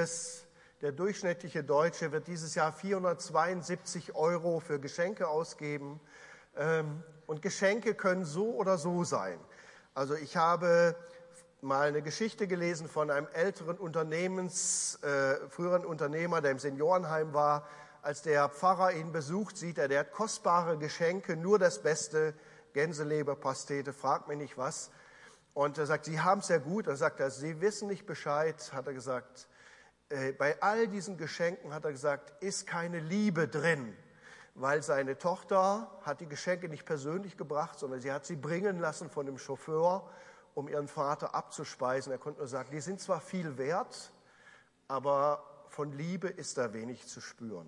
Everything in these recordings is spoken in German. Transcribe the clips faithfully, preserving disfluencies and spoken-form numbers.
es, der durchschnittliche Deutsche wird dieses Jahr vierhundertzweiundsiebzig Euro für Geschenke ausgeben. Und Geschenke können so oder so sein. Also ich habe mal eine Geschichte gelesen von einem älteren Unternehmens, äh, früheren Unternehmer, der im Seniorenheim war. Als der Pfarrer ihn besucht, sieht er, der hat kostbare Geschenke, nur das Beste, Gänseleberpastete, fragt mich nicht was. Und er sagt, Sie haben es ja gut. Dann sagt er, Sie wissen nicht Bescheid, hat er gesagt. Äh, bei all diesen Geschenken, hat er gesagt, ist keine Liebe drin. Weil seine Tochter hat die Geschenke nicht persönlich gebracht, sondern sie hat sie bringen lassen von dem Chauffeur, um ihren Vater abzuspeisen. Er konnte nur sagen, die sind zwar viel wert, aber von Liebe ist da wenig zu spüren.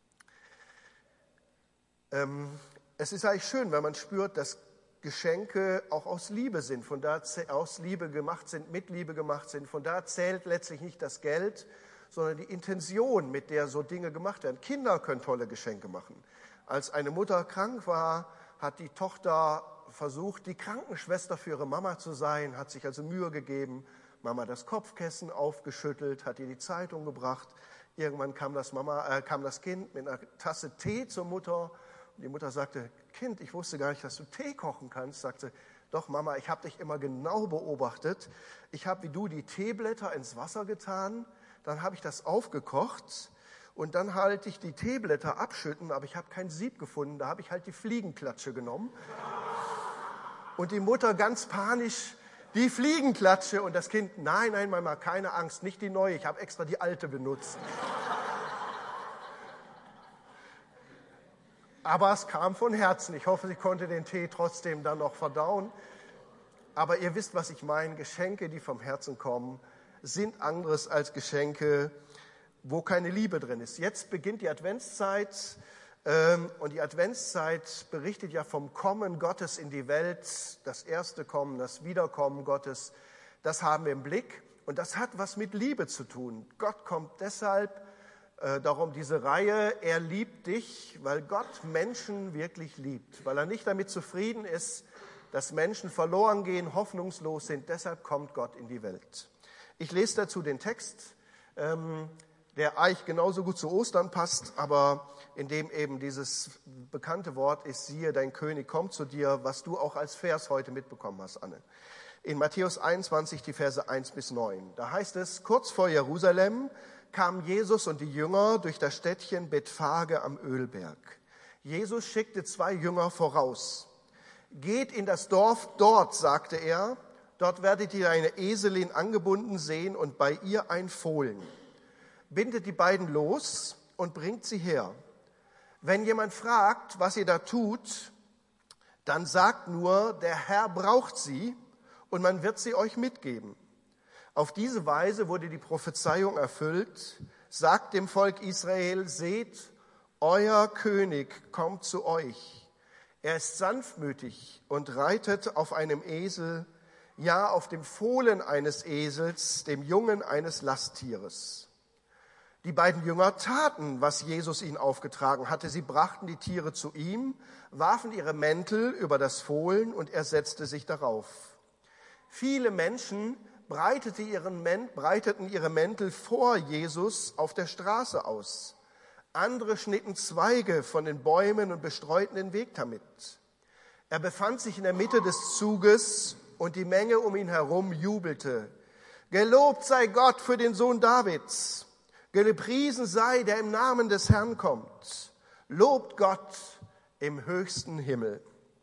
Ähm, es ist eigentlich schön, wenn man spürt, dass Geschenke auch aus Liebe sind, von da aus Liebe gemacht sind, mit Liebe gemacht sind. Von da zählt letztlich nicht das Geld, sondern die Intention, mit der so Dinge gemacht werden. Kinder können tolle Geschenke machen. Als eine Mutter krank war, hat die Tochter versucht, die Krankenschwester für ihre Mama zu sein, hat sich also Mühe gegeben, Mama das Kopfkissen aufgeschüttelt, hat ihr die Zeitung gebracht. Irgendwann kam das, Mama, äh, kam das Kind mit einer Tasse Tee zur Mutter. Und die Mutter sagte, Kind, ich wusste gar nicht, dass du Tee kochen kannst. Sagte, doch Mama, ich habe dich immer genau beobachtet. Ich habe wie du die Teeblätter ins Wasser getan, dann habe ich das aufgekocht und dann halte ich die Teeblätter abschütten, aber ich habe kein Sieb gefunden, da habe ich halt die Fliegenklatsche genommen. Und die Mutter ganz panisch, die Fliegenklatsche und das Kind, nein, nein, Mama, keine Angst, nicht die neue, ich habe extra die alte benutzt. Aber es kam von Herzen. Ich hoffe, sie konnte den Tee trotzdem dann noch verdauen. Aber ihr wisst, was ich meine, Geschenke, die vom Herzen kommen, sind anderes als Geschenke, wo keine Liebe drin ist. Jetzt beginnt die Adventszeit ähm, und die Adventszeit berichtet ja vom Kommen Gottes in die Welt, das erste Kommen, das Wiederkommen Gottes. Das haben wir im Blick und das hat was mit Liebe zu tun. Gott kommt deshalb, äh, darum diese Reihe, er liebt dich, weil Gott Menschen wirklich liebt, weil er nicht damit zufrieden ist, dass Menschen verloren gehen, hoffnungslos sind. Deshalb kommt Gott in die Welt. Ich lese dazu den Text, ähm, der eigentlich genauso gut zu Ostern passt, aber in dem eben dieses bekannte Wort ist, siehe, dein König kommt zu dir, was du auch als Vers heute mitbekommen hast, Anne. In Matthäus einundzwanzig, die Verse eins bis neun. Da heißt es, kurz vor Jerusalem kamen Jesus und die Jünger durch das Städtchen Bethphage am Ölberg. Jesus schickte zwei Jünger voraus. Geht in das Dorf dort, sagte er, dort werdet ihr eine Eselin angebunden sehen und bei ihr ein Fohlen. Bindet die beiden los und bringt sie her. Wenn jemand fragt, was ihr da tut, dann sagt nur, der Herr braucht sie und man wird sie euch mitgeben. Auf diese Weise wurde die Prophezeiung erfüllt. Sagt dem Volk Israel, seht, euer König kommt zu euch. Er ist sanftmütig und reitet auf einem Esel, ja auf dem Fohlen eines Esels, dem Jungen eines Lasttieres. Die beiden Jünger taten, was Jesus ihnen aufgetragen hatte. Sie brachten die Tiere zu ihm, warfen ihre Mäntel über das Fohlen und er setzte sich darauf. Viele Menschen breiteten ihre Mäntel vor Jesus auf der Straße aus. Andere schnitten Zweige von den Bäumen und bestreuten den Weg damit. Er befand sich in der Mitte des Zuges und die Menge um ihn herum jubelte. Gelobt sei Gott für den Sohn Davids. Gepriesen sei, der im Namen des Herrn kommt. Lobt Gott im höchsten Himmel.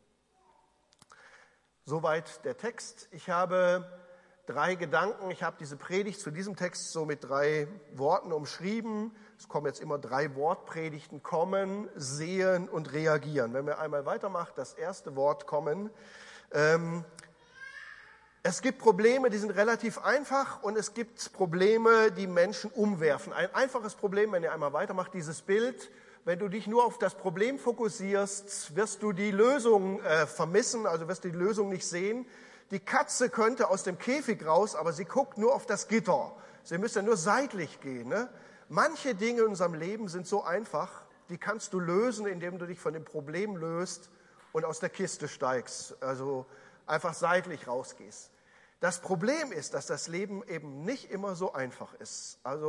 Soweit der Text. Ich habe drei Gedanken. Ich habe diese Predigt zu diesem Text so mit drei Worten umschrieben. Es kommen jetzt immer drei Wortpredigten. Kommen, sehen und reagieren. Wenn wir einmal weitermachen, das erste Wort kommen. Ähm, Es gibt Probleme, die sind relativ einfach und es gibt Probleme, die Menschen umwerfen. Ein einfaches Problem, wenn ihr einmal weitermacht, dieses Bild, wenn du dich nur auf das Problem fokussierst, wirst du die Lösung äh, vermissen, also wirst du die Lösung nicht sehen. Die Katze könnte aus dem Käfig raus, aber sie guckt nur auf das Gitter. Sie müsste ja nur seitlich gehen. Ne? Manche Dinge in unserem Leben sind so einfach, die kannst du lösen, indem du dich von dem Problem löst und aus der Kiste steigst, also einfach seitlich rausgehst. Das Problem ist, dass das Leben eben nicht immer so einfach ist. Also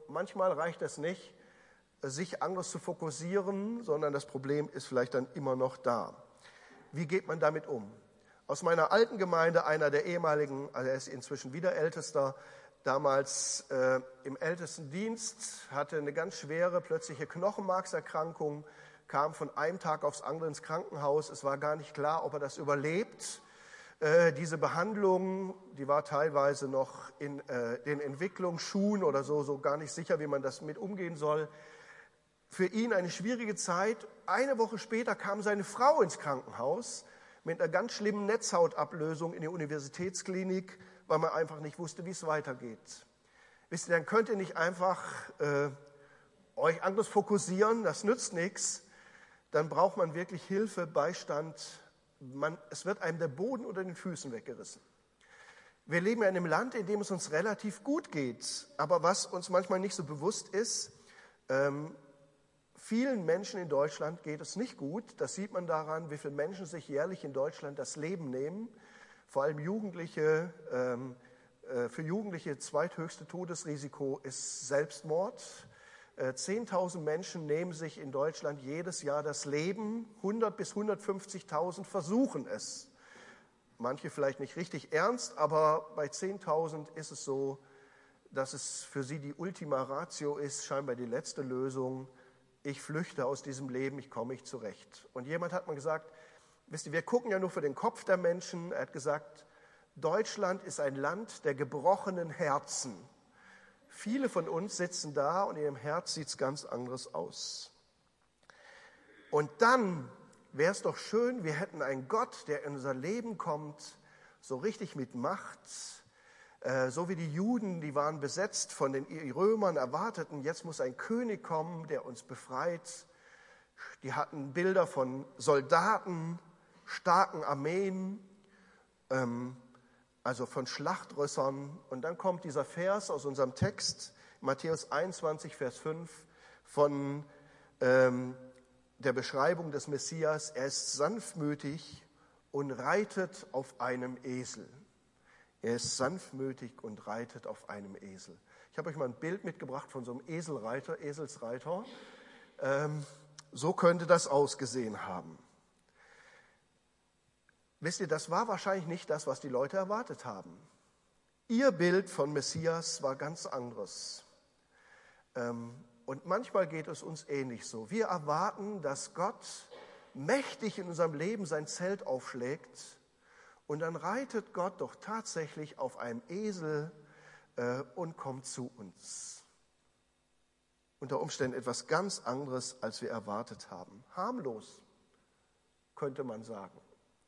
manchmal reicht es nicht, sich anders zu fokussieren, sondern das Problem ist vielleicht dann immer noch da. Wie geht man damit um? Aus meiner alten Gemeinde, einer der ehemaligen, also er ist inzwischen wieder Ältester, damals äh, im Ältestendienst, hatte eine ganz schwere plötzliche Knochenmarkserkrankung, kam von einem Tag aufs andere ins Krankenhaus. Es war gar nicht klar, ob er das überlebt. Äh, diese Behandlung, die war teilweise noch in äh, den Entwicklungsschuhen oder so, so gar nicht sicher, wie man das mit umgehen soll. Für ihn eine schwierige Zeit. Eine Woche später kam seine Frau ins Krankenhaus mit einer ganz schlimmen Netzhautablösung in die Universitätsklinik, weil man einfach nicht wusste, wie es weitergeht. Wisst ihr, dann könnt ihr nicht einfach äh, euch anders fokussieren, das nützt nichts. Dann braucht man wirklich Hilfe, Beistand. Man, es wird einem der Boden unter den Füßen weggerissen. Wir leben ja in einem Land, in dem es uns relativ gut geht. Aber was uns manchmal nicht so bewusst ist, ähm, vielen Menschen in Deutschland geht es nicht gut. Das sieht man daran, wie viele Menschen sich jährlich in Deutschland das Leben nehmen. Vor allem Jugendliche. Ähm, äh, für Jugendliche zweithöchste Todesrisiko ist Selbstmord. Äh, zehntausend Menschen nehmen sich in Deutschland jedes Jahr das Leben. hundert bis hundertfünfzigtausend versuchen es. Manche vielleicht nicht richtig ernst, aber bei zehntausend ist es so, dass es für sie die Ultima Ratio ist, scheinbar die letzte Lösung. Ich flüchte aus diesem Leben, ich komme nicht zurecht. Und jemand hat mal gesagt, wisst ihr, wir gucken ja nur für den Kopf der Menschen. Er hat gesagt, Deutschland ist ein Land der gebrochenen Herzen. Viele von uns sitzen da und in ihrem Herz sieht es ganz anderes aus. Und dann wäre es doch schön, wir hätten einen Gott, der in unser Leben kommt, so richtig mit Macht. So wie die Juden, die waren besetzt von den Römern, erwarteten, jetzt muss ein König kommen, der uns befreit. Die hatten Bilder von Soldaten, starken Armeen, ähm, also von Schlachtrössern. Und dann kommt dieser Vers aus unserem Text, Matthäus einundzwanzig, Vers fünf, von ähm, der Beschreibung des Messias. Er ist sanftmütig und reitet auf einem Esel. Er ist sanftmütig und reitet auf einem Esel. Ich habe euch mal ein Bild mitgebracht von so einem Eselreiter, Eselsreiter. Ähm, so könnte das ausgesehen haben. Wisst ihr, das war wahrscheinlich nicht das, was die Leute erwartet haben. Ihr Bild von Messias war ganz anderes. Ähm, und manchmal geht es uns ähnlich so. Wir erwarten, dass Gott mächtig in unserem Leben sein Zelt aufschlägt. Und dann reitet Gott doch tatsächlich auf einem Esel äh, und kommt zu uns. Unter Umständen etwas ganz anderes, als wir erwartet haben. Harmlos, könnte man sagen.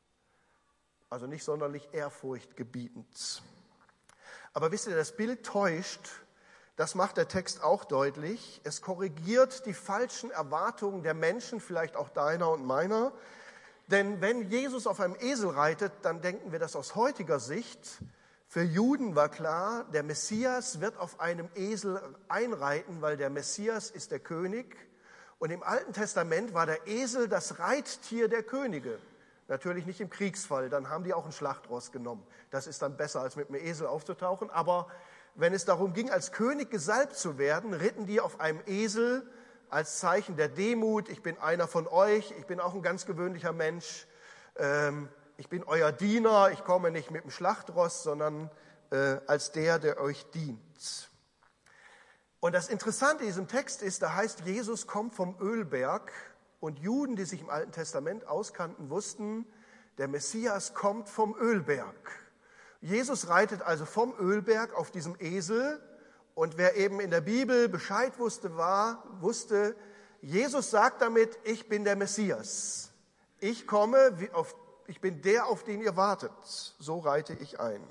Also nicht sonderlich ehrfurchtgebietend. Aber wisst ihr, das Bild täuscht, das macht der Text auch deutlich. Es korrigiert die falschen Erwartungen der Menschen, vielleicht auch deiner und meiner. Denn wenn Jesus auf einem Esel reitet, dann denken wir das aus heutiger Sicht. Für Juden war klar, der Messias wird auf einem Esel einreiten, weil der Messias ist der König. Und im Alten Testament war der Esel das Reittier der Könige. Natürlich nicht im Kriegsfall, dann haben die auch ein Schlachtross genommen. Das ist dann besser, als mit einem Esel aufzutauchen. Aber wenn es darum ging, als König gesalbt zu werden, ritten die auf einem Esel, als Zeichen der Demut, ich bin einer von euch, ich bin auch ein ganz gewöhnlicher Mensch, ähm, ich bin euer Diener, ich komme nicht mit dem Schlachtross, sondern äh, als der, der euch dient. Und das Interessante in diesem Text ist, da heißt, Jesus kommt vom Ölberg und Juden, die sich im Alten Testament auskannten, wussten, der Messias kommt vom Ölberg. Jesus reitet also vom Ölberg auf diesem Esel. Und wer eben in der Bibel Bescheid wusste, war, wusste, Jesus sagt damit, ich bin der Messias. Ich komme, auf, ich bin der, auf den ihr wartet. So reite ich ein.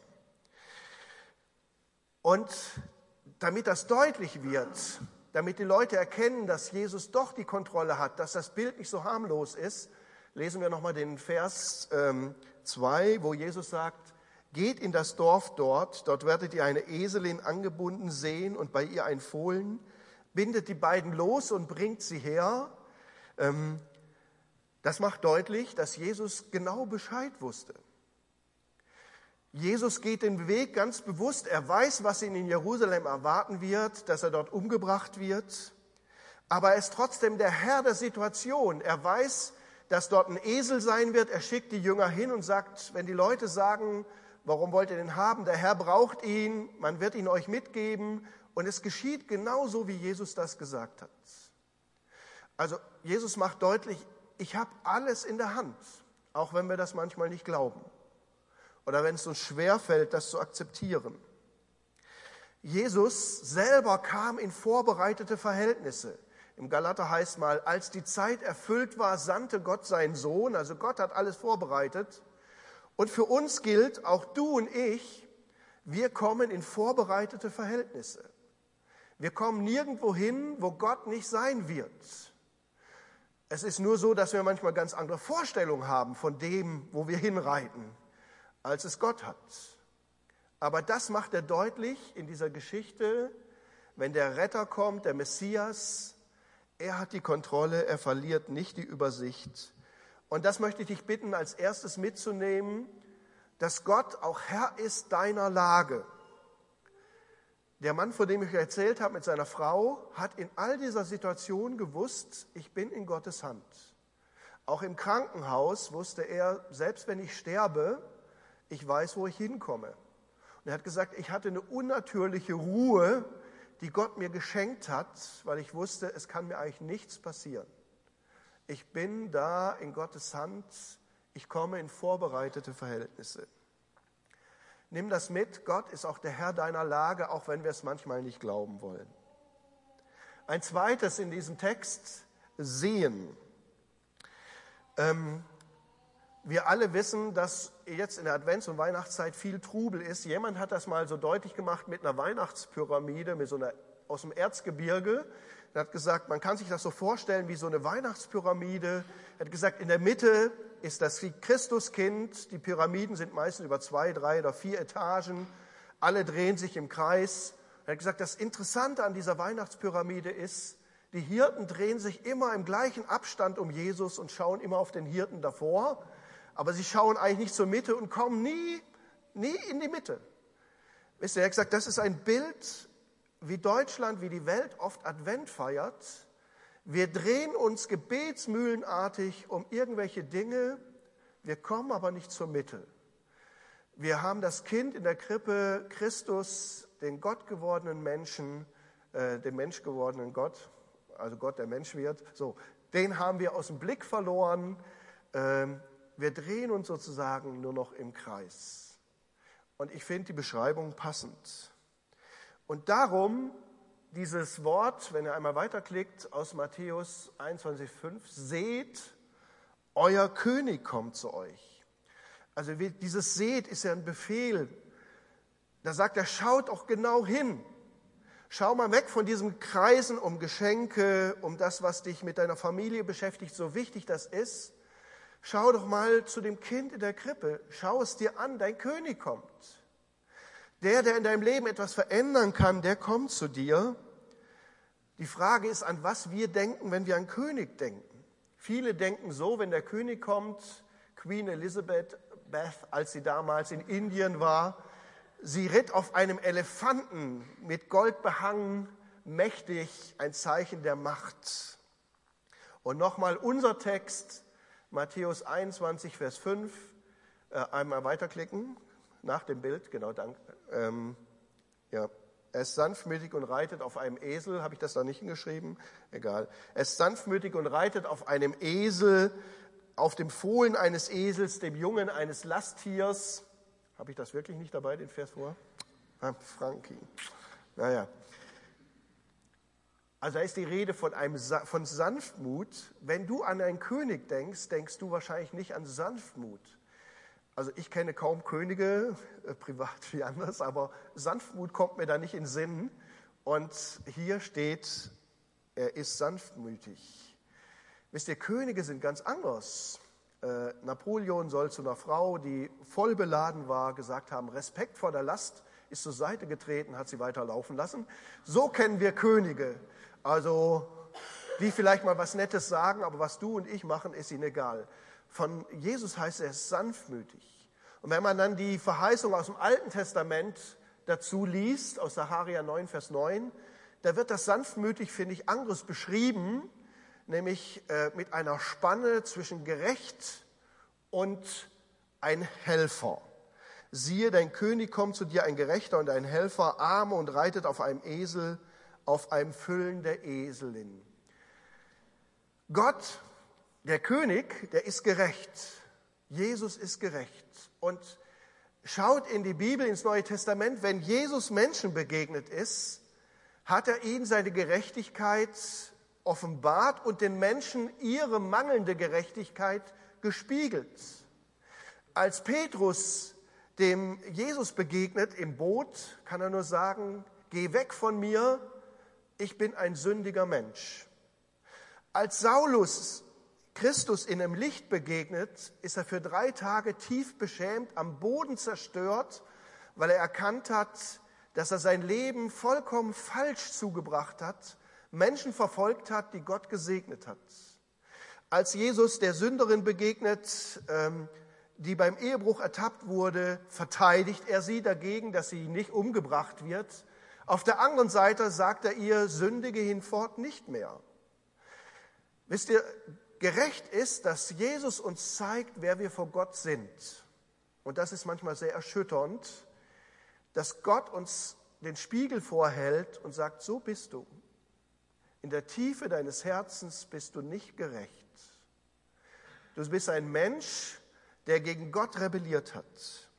Und damit das deutlich wird, damit die Leute erkennen, dass Jesus doch die Kontrolle hat, dass das Bild nicht so harmlos ist, lesen wir nochmal den Vers ähm, zwei, wo Jesus sagt, geht in das Dorf dort, dort werdet ihr eine Eselin angebunden sehen und bei ihr ein Fohlen, bindet die beiden los und bringt sie her. Das macht deutlich, dass Jesus genau Bescheid wusste. Jesus geht den Weg ganz bewusst. Er weiß, was ihn in Jerusalem erwarten wird, dass er dort umgebracht wird. Aber er ist trotzdem der Herr der Situation. Er weiß, dass dort ein Esel sein wird. Er schickt die Jünger hin und sagt, wenn die Leute sagen, warum wollt ihr den haben? Der Herr braucht ihn, man wird ihn euch mitgeben. Und es geschieht genauso, wie Jesus das gesagt hat. Also Jesus macht deutlich, ich habe alles in der Hand, auch wenn wir das manchmal nicht glauben. Oder wenn es uns schwerfällt, das zu akzeptieren. Jesus selber kam in vorbereitete Verhältnisse. Im Galater heißt mal, als die Zeit erfüllt war, sandte Gott seinen Sohn. Also Gott hat alles vorbereitet. Und für uns gilt, auch du und ich, wir kommen in vorbereitete Verhältnisse. Wir kommen nirgendwo hin, wo Gott nicht sein wird. Es ist nur so, dass wir manchmal ganz andere Vorstellungen haben von dem, wo wir hinreiten, als es Gott hat. Aber das macht er deutlich in dieser Geschichte, wenn der Retter kommt, der Messias, er hat die Kontrolle, er verliert nicht die Übersicht. Und das möchte ich dich bitten, als erstes mitzunehmen, dass Gott auch Herr ist deiner Lage. Der Mann, von dem ich erzählt habe, mit seiner Frau, hat in all dieser Situation gewusst, ich bin in Gottes Hand. Auch im Krankenhaus wusste er, selbst wenn ich sterbe, ich weiß, wo ich hinkomme. Und er hat gesagt, ich hatte eine unnatürliche Ruhe, die Gott mir geschenkt hat, weil ich wusste, es kann mir eigentlich nichts passieren. Ich bin da in Gottes Hand, ich komme in vorbereitete Verhältnisse. Nimm das mit, Gott ist auch der Herr deiner Lage, auch wenn wir es manchmal nicht glauben wollen. Ein zweites in diesem Text, sehen. Ähm, wir alle wissen, dass jetzt in der Advents- und Weihnachtszeit viel Trubel ist. Jemand hat das mal so deutlich gemacht mit einer Weihnachtspyramide, mit so einer, aus dem Erzgebirge. Er hat gesagt, man kann sich das so vorstellen wie so eine Weihnachtspyramide. Er hat gesagt, in der Mitte ist das Christuskind. Die Pyramiden sind meistens über zwei, drei oder vier Etagen. Alle drehen sich im Kreis. Er hat gesagt, das Interessante an dieser Weihnachtspyramide ist, die Hirten drehen sich immer im gleichen Abstand um Jesus und schauen immer auf den Hirten davor. Aber sie schauen eigentlich nicht zur Mitte und kommen nie, nie in die Mitte. Wisst ihr, er hat gesagt, das ist ein Bild, wie Deutschland, wie die Welt oft Advent feiert. Wir drehen uns gebetsmühlenartig um irgendwelche Dinge, wir kommen aber nicht zur Mitte. Wir haben das Kind in der Krippe, Christus, den gottgewordenen Menschen, äh, den menschgewordenen Gott, also Gott, der Mensch wird, so, den haben wir aus dem Blick verloren. Ähm, wir drehen uns sozusagen nur noch im Kreis. Und ich finde die Beschreibung passend. Und darum dieses Wort, wenn ihr einmal weiterklickt, aus Matthäus einundzwanzig fünf, seht, euer König kommt zu euch. Also dieses seht ist ja ein Befehl. Da sagt er, schaut auch genau hin. Schau mal weg von diesem Kreisen um Geschenke, um das, was dich mit deiner Familie beschäftigt, so wichtig das ist. Schau doch mal zu dem Kind in der Krippe. Schau es dir an, dein König kommt. Der, der in deinem Leben etwas verändern kann, der kommt zu dir. Die Frage ist, an was wir denken, wenn wir an König denken. Viele denken so, wenn der König kommt, Queen Elizabeth, Beth, als sie damals in Indien war, sie ritt auf einem Elefanten mit Gold behangen, mächtig, ein Zeichen der Macht. Und nochmal unser Text, Matthäus einundzwanzig, Vers fünf, äh, einmal weiterklicken, nach dem Bild, genau, danke. Ähm, ja. Er ist sanftmütig und reitet auf einem Esel, habe ich das da nicht hingeschrieben? Egal. Er ist sanftmütig und reitet auf einem Esel, auf dem Fohlen eines Esels, dem Jungen eines Lasttiers. Habe ich das wirklich nicht dabei, den Vers vor? Ah, Frankie. Naja. Also da ist die Rede von, einem, von Sanftmut. Wenn du an einen König denkst, denkst du wahrscheinlich nicht an Sanftmut. Also ich kenne kaum Könige, äh, privat wie anders, aber Sanftmut kommt mir da nicht in den Sinn. Und hier steht, er ist sanftmütig. Wisst ihr, Könige sind ganz anders. Äh, Napoleon soll zu einer Frau, die voll beladen war, gesagt haben, Respekt vor der Last, ist zur Seite getreten, hat sie weiterlaufen lassen. So kennen wir Könige. Also die vielleicht mal was Nettes sagen, aber was du und ich machen, ist ihnen egal. Von Jesus heißt er sanftmütig. Und wenn man dann die Verheißung aus dem Alten Testament dazu liest, aus Sacharja neun, Vers neun, da wird das sanftmütig, finde ich, anderes beschrieben, nämlich äh, mit einer Spanne zwischen gerecht und ein Helfer. Siehe, dein König kommt zu dir, ein Gerechter und ein Helfer, arm und reitet auf einem Esel, auf einem Füllen der Eselin. Gott, der König, der ist gerecht. Jesus ist gerecht. Und schaut in die Bibel, ins Neue Testament, wenn Jesus Menschen begegnet ist, hat er ihnen seine Gerechtigkeit offenbart und den Menschen ihre mangelnde Gerechtigkeit gespiegelt. Als Petrus dem Jesus begegnet im Boot, kann er nur sagen, geh weg von mir, ich bin ein sündiger Mensch. Als Saulus Christus in einem Licht begegnet, ist er für drei Tage tief beschämt, am Boden zerstört, weil er erkannt hat, dass er sein Leben vollkommen falsch zugebracht hat, Menschen verfolgt hat, die Gott gesegnet hat. Als Jesus der Sünderin begegnet, die beim Ehebruch ertappt wurde, verteidigt er sie dagegen, dass sie nicht umgebracht wird. Auf der anderen Seite sagt er ihr, sündige hinfort nicht mehr. Wisst ihr, gerecht ist, dass Jesus uns zeigt, wer wir vor Gott sind. Und das ist manchmal sehr erschütternd, dass Gott uns den Spiegel vorhält und sagt, so bist du. In der Tiefe deines Herzens bist du nicht gerecht. Du bist ein Mensch, der gegen Gott rebelliert hat.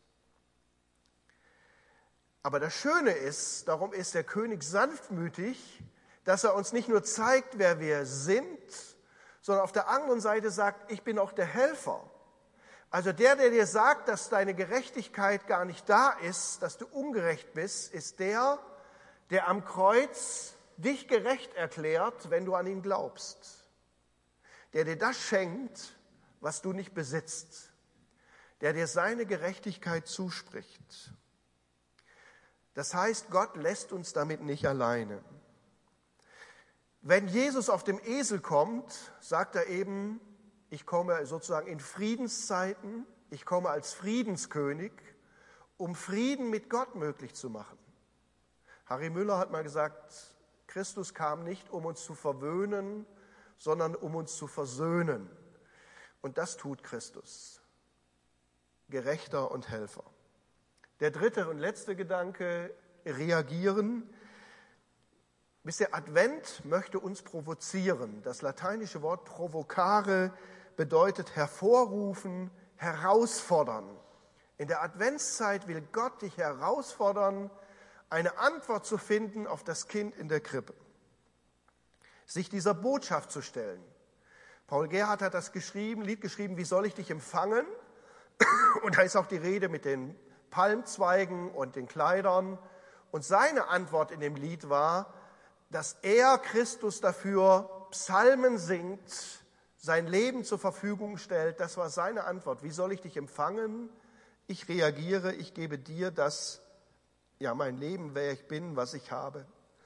Aber das Schöne ist, darum ist der König sanftmütig, dass er uns nicht nur zeigt, wer wir sind, sondern auf der anderen Seite sagt, ich bin auch der Helfer. Also der, der dir sagt, dass deine Gerechtigkeit gar nicht da ist, dass du ungerecht bist, ist der, der am Kreuz dich gerecht erklärt, wenn du an ihn glaubst. Der dir das schenkt, was du nicht besitzt. Der dir seine Gerechtigkeit zuspricht. Das heißt, Gott lässt uns damit nicht alleine. Wenn Jesus auf dem Esel kommt, sagt er eben, ich komme sozusagen in Friedenszeiten, ich komme als Friedenskönig, um Frieden mit Gott möglich zu machen. Harry Müller hat mal gesagt, Christus kam nicht, um uns zu verwöhnen, sondern um uns zu versöhnen. Und das tut Christus. Gerechter und Helfer. Der dritte und letzte Gedanke, reagieren. Wisst ihr, Advent möchte uns provozieren. Das lateinische Wort provocare bedeutet hervorrufen, herausfordern. In der Adventszeit will Gott dich herausfordern, eine Antwort zu finden auf das Kind in der Krippe. Sich dieser Botschaft zu stellen. Paul Gerhardt hat das geschrieben, Lied geschrieben, wie soll ich dich empfangen? Und da ist auch die Rede mit den Palmzweigen und den Kleidern. Und seine Antwort in dem Lied war, dass er, Christus, dafür Psalmen singt, sein Leben zur Verfügung stellt. Das war seine Antwort. Wie soll ich dich empfangen? Ich reagiere, ich gebe dir das, ja, mein Leben, wer ich bin, was ich habe.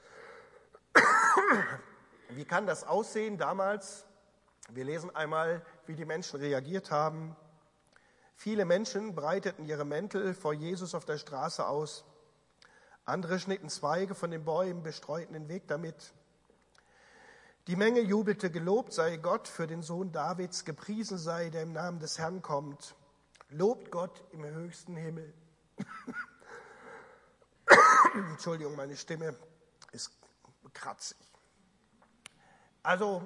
Wie kann das aussehen damals? Wir lesen einmal, wie die Menschen reagiert haben. Viele Menschen breiteten ihre Mäntel vor Jesus auf der Straße aus. Andere schnitten Zweige von den Bäumen, bestreuten den Weg damit. Die Menge jubelte, gelobt sei Gott für den Sohn Davids, gepriesen sei, der im Namen des Herrn kommt. Lobt Gott im höchsten Himmel. Entschuldigung, meine Stimme ist kratzig. Also,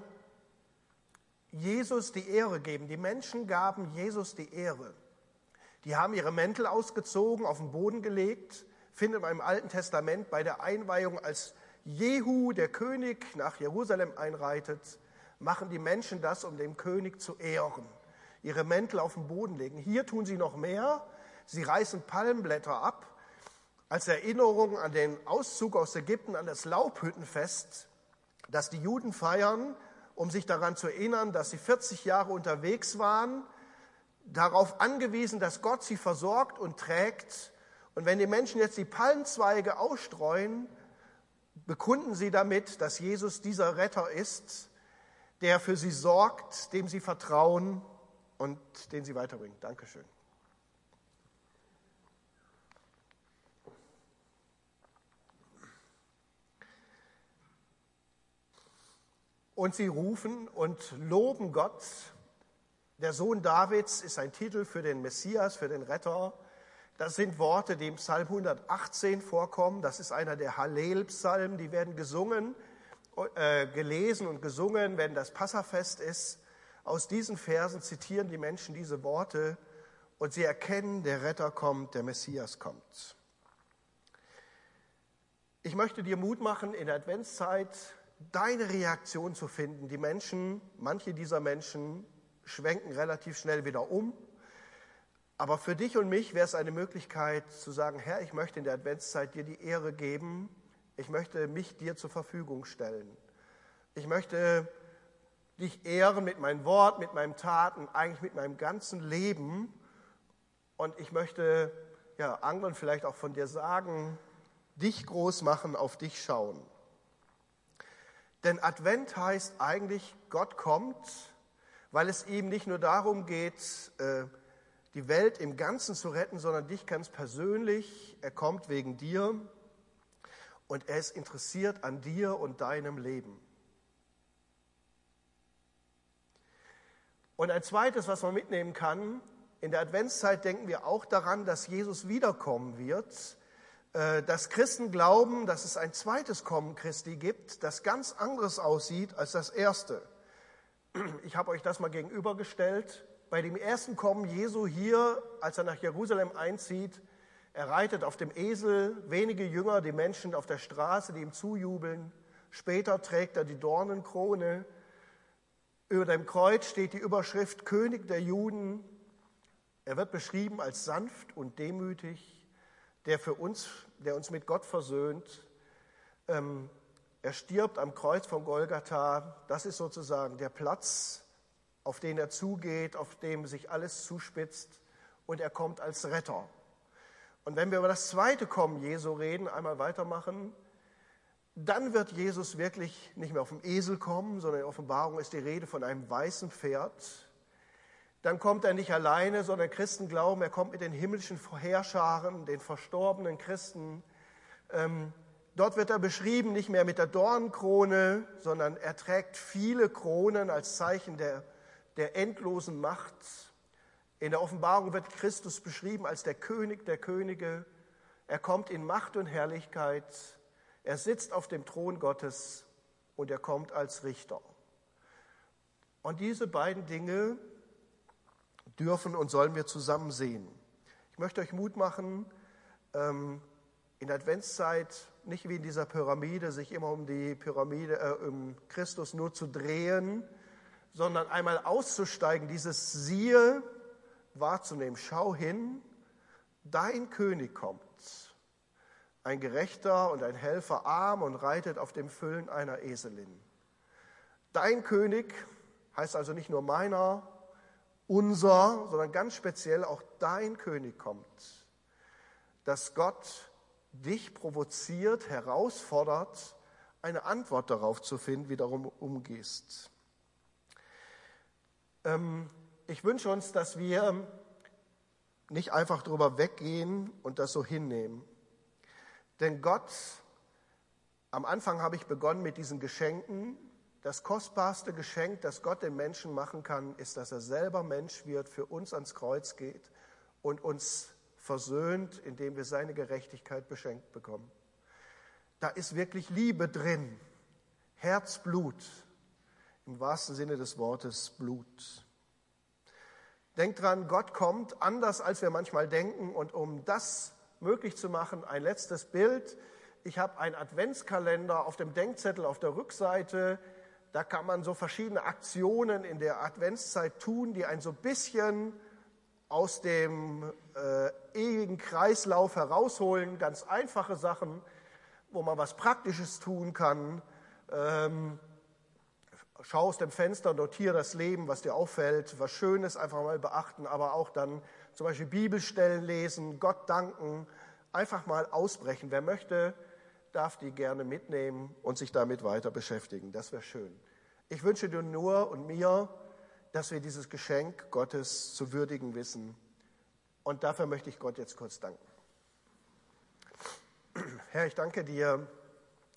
Jesus die Ehre geben. Die Menschen gaben Jesus die Ehre. Die haben ihre Mäntel ausgezogen, auf den Boden gelegt, findet man im Alten Testament bei der Einweihung, als Jehu, der König, nach Jerusalem einreitet, machen die Menschen das, um den König zu ehren. Ihre Mäntel auf den Boden legen. Hier tun sie noch mehr. Sie reißen Palmblätter ab, als Erinnerung an den Auszug aus Ägypten, an das Laubhüttenfest, das die Juden feiern, um sich daran zu erinnern, dass sie vierzig Jahre unterwegs waren, darauf angewiesen, dass Gott sie versorgt und trägt. Und wenn die Menschen jetzt die Palmzweige ausstreuen, bekunden sie damit, dass Jesus dieser Retter ist, der für sie sorgt, dem sie vertrauen und den sie weiterbringt. Dankeschön. Und sie rufen und loben Gott. Der Sohn Davids ist ein Titel für den Messias, für den Retter. Das sind Worte, die im Psalm hundertachtzehn vorkommen. Das ist einer der Hallel-Psalmen, die werden gesungen, äh, gelesen und gesungen, wenn das Passafest ist. Aus diesen Versen zitieren die Menschen diese Worte und sie erkennen, der Retter kommt, der Messias kommt. Ich möchte dir Mut machen, in der Adventszeit deine Reaktion zu finden. Die Menschen, manche dieser Menschen schwenken relativ schnell wieder um. Aber für dich und mich wäre es eine Möglichkeit zu sagen, Herr, ich möchte in der Adventszeit dir die Ehre geben. Ich möchte mich dir zur Verfügung stellen. Ich möchte dich ehren mit meinem Wort, mit meinen Taten, eigentlich mit meinem ganzen Leben. Und ich möchte ja, anderen vielleicht auch von dir sagen, dich groß machen, auf dich schauen. Denn Advent heißt eigentlich, Gott kommt, weil es ihm nicht nur darum geht, die Welt im Ganzen zu retten, sondern dich ganz persönlich. Er kommt wegen dir und er ist interessiert an dir und deinem Leben. Und ein zweites, was man mitnehmen kann, in der Adventszeit denken wir auch daran, dass Jesus wiederkommen wird. Dass Christen glauben, dass es ein zweites Kommen Christi gibt, das ganz anderes aussieht als das erste. Ich habe euch das mal gegenübergestellt. Bei dem ersten Kommen Jesu hier, als er nach Jerusalem einzieht, er reitet auf dem Esel, wenige Jünger, die Menschen auf der Straße, die ihm zujubeln. Später trägt er die Dornenkrone. Über dem Kreuz steht die Überschrift König der Juden. Er wird beschrieben als sanft und demütig, der für uns, der uns mit Gott versöhnt. Ähm, er stirbt am Kreuz von Golgatha. Das ist sozusagen der Platz, auf den er zugeht, auf dem sich alles zuspitzt. Und er kommt als Retter. Und wenn wir über das zweite Kommen Jesu reden, einmal weitermachen, dann wird Jesus wirklich nicht mehr auf dem Esel kommen, sondern in der Offenbarung ist die Rede von einem weißen Pferd. Dann kommt er nicht alleine, sondern Christen glauben, er kommt mit den himmlischen Heerscharen, den verstorbenen Christen. Ähm, dort wird er beschrieben, nicht mehr mit der Dornenkrone, sondern er trägt viele Kronen als Zeichen der, der endlosen Macht. In der Offenbarung wird Christus beschrieben als der König der Könige. Er kommt in Macht und Herrlichkeit. Er sitzt auf dem Thron Gottes und er kommt als Richter. Und diese beiden Dinge dürfen und sollen wir zusammen sehen. Ich möchte euch Mut machen, in der Adventszeit nicht wie in dieser Pyramide, sich immer um die Pyramide, äh, um Christus nur zu drehen, sondern einmal auszusteigen, dieses Siehe wahrzunehmen. Schau hin, dein König kommt. Ein Gerechter und ein Helfer, arm und reitet auf dem Füllen einer Eselin. Dein König heißt also nicht nur meiner, unser, sondern ganz speziell auch dein König kommt. Dass Gott dich provoziert, herausfordert, eine Antwort darauf zu finden, wie du darum umgehst. Ähm, ich wünsche uns, dass wir nicht einfach drüber weggehen und das so hinnehmen. Denn Gott, am Anfang habe ich begonnen mit diesen Geschenken. Das kostbarste Geschenk, das Gott den Menschen machen kann, ist, dass er selber Mensch wird, für uns ans Kreuz geht und uns versöhnt, indem wir seine Gerechtigkeit beschenkt bekommen. Da ist wirklich Liebe drin, Herzblut, im wahrsten Sinne des Wortes Blut. Denkt dran, Gott kommt anders, als wir manchmal denken. Und um das möglich zu machen, ein letztes Bild. Ich habe einen Adventskalender auf dem Denkzettel auf der Rückseite. Da kann man so verschiedene Aktionen in der Adventszeit tun, die einen so ein bisschen aus dem äh, ewigen Kreislauf herausholen. Ganz einfache Sachen, wo man was Praktisches tun kann. Ähm, schau aus dem Fenster, notiere das Leben, was dir auffällt, was Schönes einfach mal beachten, aber auch dann zum Beispiel Bibelstellen lesen, Gott danken, einfach mal ausbrechen. Wer möchte, darf die gerne mitnehmen und sich damit weiter beschäftigen. Das wäre schön. Ich wünsche dir nur und mir, dass wir dieses Geschenk Gottes zu würdigen wissen. Und dafür möchte ich Gott jetzt kurz danken. Herr, ich danke dir,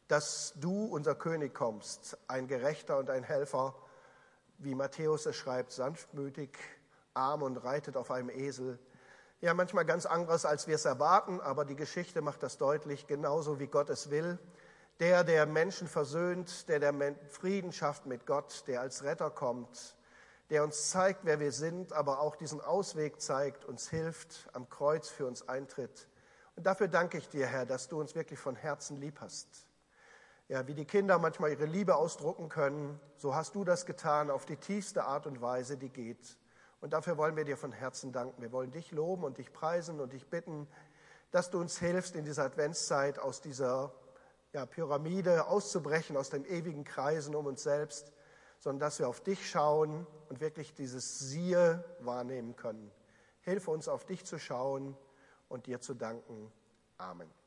dass du, unser König, kommst, ein Gerechter und ein Helfer, wie Matthäus es schreibt, sanftmütig, arm und reitet auf einem Esel. Ja, manchmal ganz anderes, als wir es erwarten, aber die Geschichte macht das deutlich, genauso wie Gott es will. Der, der Menschen versöhnt, der, der Frieden schafft mit Gott, der als Retter kommt, der uns zeigt, wer wir sind, aber auch diesen Ausweg zeigt, uns hilft, am Kreuz für uns eintritt. Und dafür danke ich dir, Herr, dass du uns wirklich von Herzen lieb hast. Ja, wie die Kinder manchmal ihre Liebe ausdrucken können, so hast du das getan auf die tiefste Art und Weise, die geht. Und dafür wollen wir dir von Herzen danken. Wir wollen dich loben und dich preisen und dich bitten, dass du uns hilfst, in dieser Adventszeit aus dieser ja, Pyramide auszubrechen, aus dem ewigen Kreisen um uns selbst, sondern dass wir auf dich schauen und wirklich dieses Siehe wahrnehmen können. Hilfe uns, auf dich zu schauen und dir zu danken. Amen.